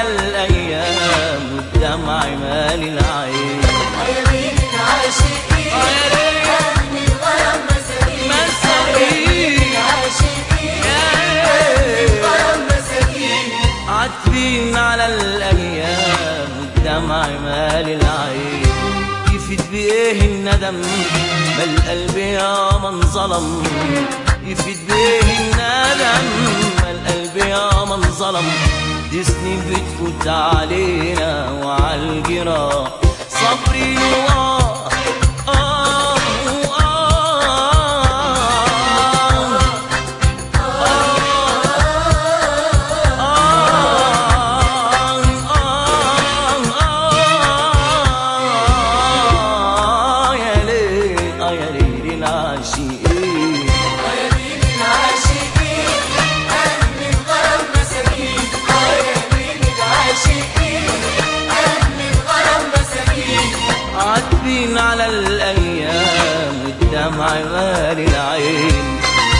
على الأيام والدمع مالي العين. يا ليل العاشقين يا ليل أهل الغرام مساكين، مساكين العاشقين الغرام مساكين. عاتبين على الأيام والدمع مالي العين. يفيد بإيه الندم ما القلب يا من ظلم، يفيد بإيه الندم ما القلب يا من ظلم. دي سنين بتفوت علينا وعالجراح صبري عاتبين على الأيام والدمع مالي العين.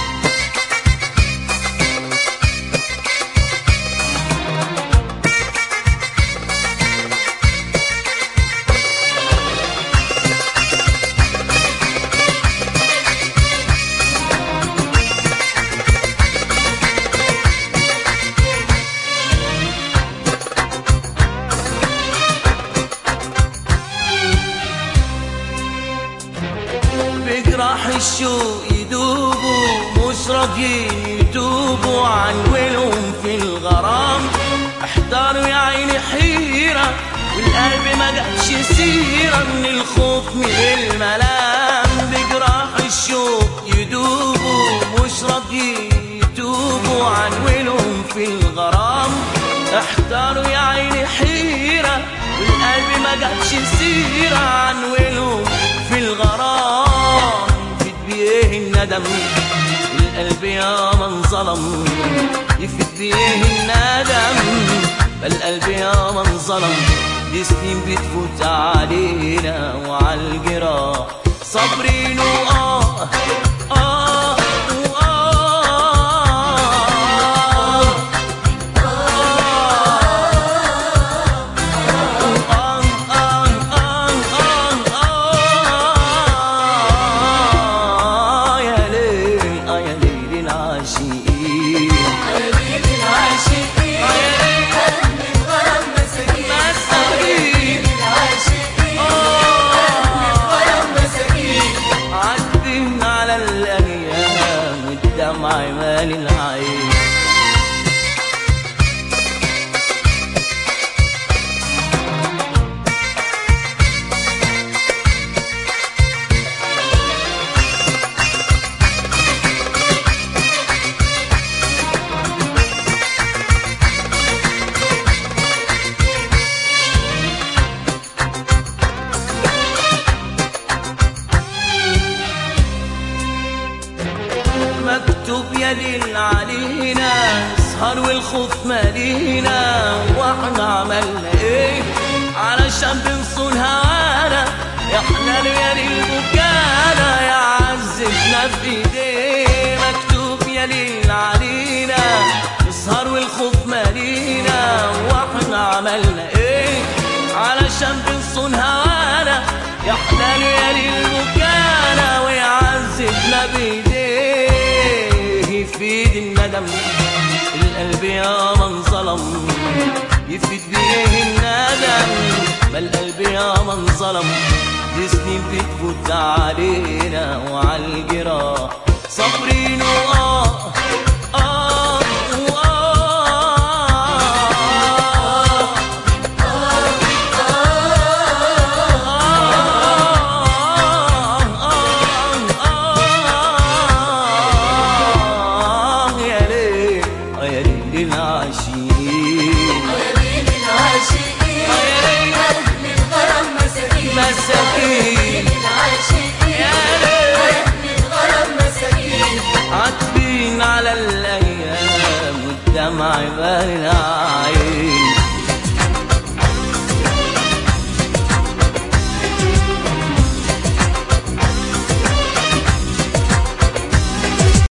بجراح الشوق يدوبوا مش راضيين يتوبوا عن ولهم في الغرام. احتاروا يا عيني حيرة والقلب ما جابش سيرة من الخوف من الملام. بجراح الشوق يدوبوا مش راضيين يتوبوا عن ولهم في الغرام. احتاروا يا عيني حيرة والقلب ما جابش سيرة عن ولهم في الغرام. يفيد بيه الندم القلب يا من ظلم، يفيد بيه الندم القلب يا من ظلم. دي سنين بتفوت علينا وعالجراح صابرين دمع مالي العين. مكتوب يا ليل علينا نسهر والخوف مالينا، واحنا عملنا ايه علشان بنصون هوانا؟ احنا يا ليل بكانا يا عزتنا في ايديه. مكتوب يا ليل علينا نسهر والخوف مالينا، واحنا عملنا ايه علشان بنصون هوانا؟ احنا يا ليل بكانا ويا عزتنا بايديه. يفيد الندم القلب يا من ظلم، يفيد بيه الندم ما القلب يا من ظلم. دي سنين بتفوت علينا وعالجراح صابرين مساكين عاتبين على الأيام والدمع مالي العين.